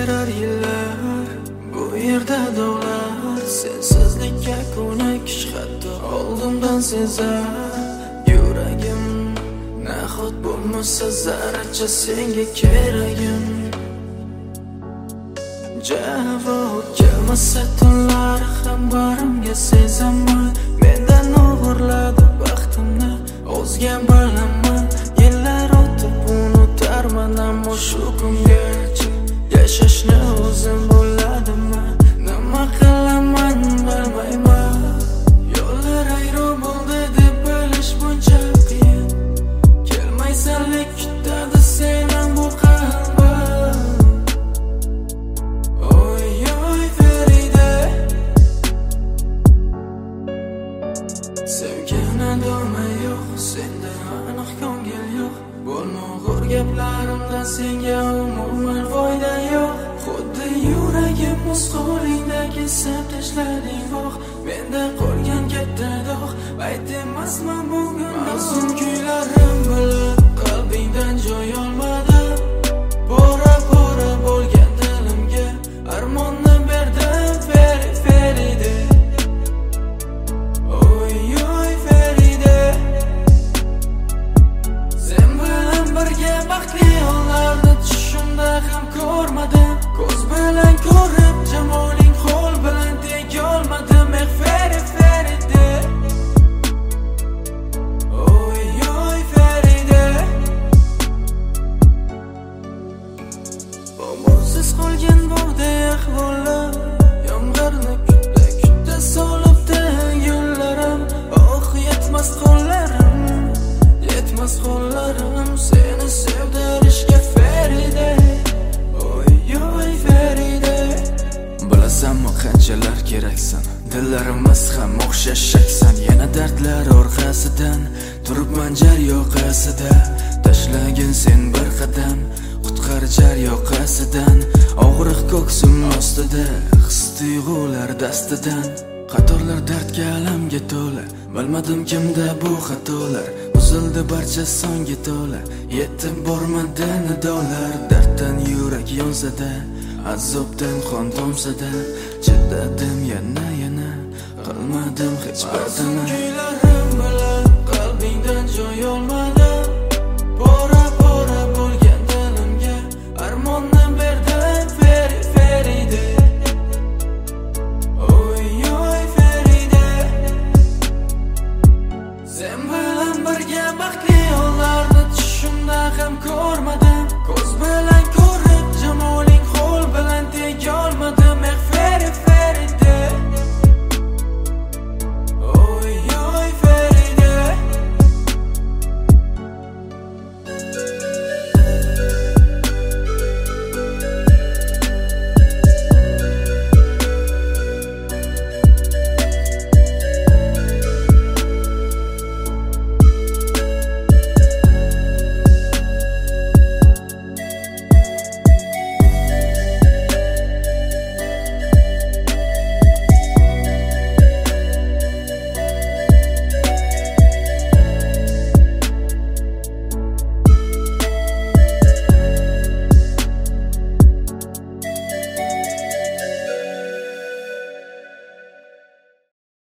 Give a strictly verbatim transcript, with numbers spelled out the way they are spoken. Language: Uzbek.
terar yillar, bu yerda dog'lar. Sensizlikka ko'nikish hatto oldimdan sezar. Yuragim nahot bo'lmasa zarracha senga keragim. Javob kelmasa tunlar ham barimga sezaman. Mendan o'g'irladi baxtimni, o'zga bilaman. Yillar o'tib unutarman, ammo shu kungacha yashashni o'zim bo'ladimmi? Nima qilaman bilmayman. Yo'llar ayro bo'ldi deb bilish buncha qiyin. Kelmaysanlik kutadi seni bu qalbim. Oy oy Farida, sevgan adamim yo'q, senda aniq ko'ngil yo'q. Bo'lmag'ur gaplarimdan senga umuman foyda yo'q. Xuddi yuragim o'z qo'lingdagi kesib tashlading voh. Menda qolgan katta dog', ayt emasman bugun. Ma'zum kuylarim bilan qalbingdan joy olmadim. Pora pora bo'lgan dilimga armonni berdim Feri Ferida. Oy oy Farida, sen bilan birga baxtli onlarni tushimda ham ko'rmadim. Ko'z bilan ko'rib jamoling, qo'l bilan tegolmadim. Eh Feri Farida, oy oy Farida. Omonsiz qolgan bog'day ahvolim, yomg'irni kutda kutda solibdi yo'llarim. Oh yetmas qo'llarim, yetmas qo'llarim seni sevdirishga Farida. Oy oy Farida, bilasanmi qanchalar keraksan, dillarimiz ham o'xshash shaksan. Yana dardlar orqasidan turibman jar yoqasida. Tashlagin sen bir qadam, qutqar jar yoqasidan. Og'riq ko'ksim ostida, his tuyg'ular dastidan. Qatorlar dardga alamga to'la, bilmadim kimda bu xatolar. Uzildi barcha songa to'la, yetib bormadi nidolar. Darddan yurak yonsa-da, azobdan qon tomsa-da, chidadim yana yana, qilmadim hech birdini. Kuylarim bilan qalbingdan joy olmadim. Pora pora bo'lgan dilimga armonni berdim Feri Farida. Oy oy Farida, sen bilan birga baxtli onlarni tushimda ham ko'rmadim. Ko'z bilan